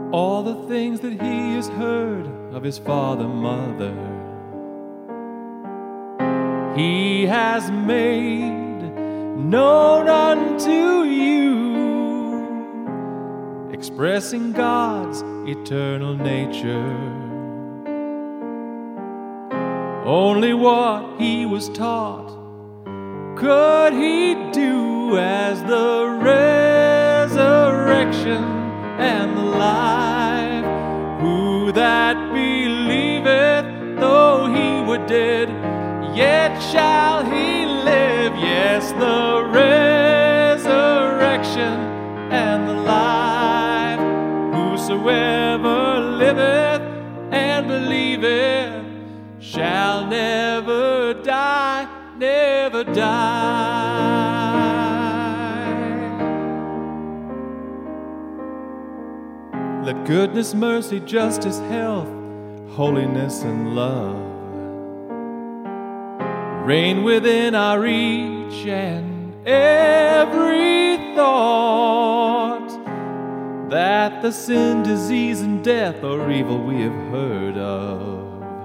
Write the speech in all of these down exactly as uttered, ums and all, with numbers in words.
all the things that he has heard of his father, mother. He has made known unto you, expressing God's eternal nature. Only what he was taught could he do, as the resurrection and the life. Who that believeth, though he were dead, yet shall he live. Yes, the resurrection and the life. Whosoever liveth and believeth shall never die, never die. Let goodness, mercy, justice, health, holiness, and love reign within our reach, and every thought that the sin, disease, and death or evil we have heard of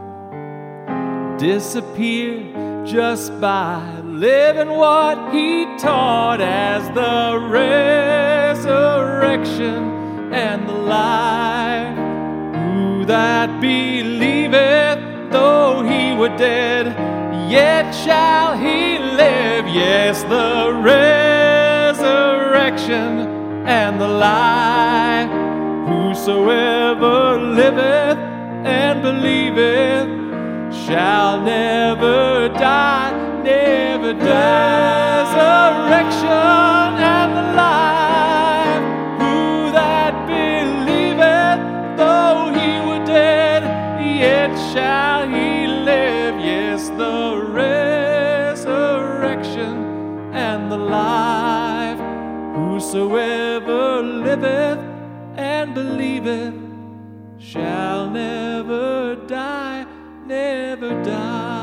disappear just by living what he taught, as the resurrection and the life. Who that believeth, though he were dead, yet shall he live. Yes, the resurrection and the life. Whosoever liveth and believeth shall never die, never die. Resurrection and the life. Who that believeth, though he were dead, yet shall he live. Yes, the resurrection and the life. Whosoever liveth and believeth shall never die, never die.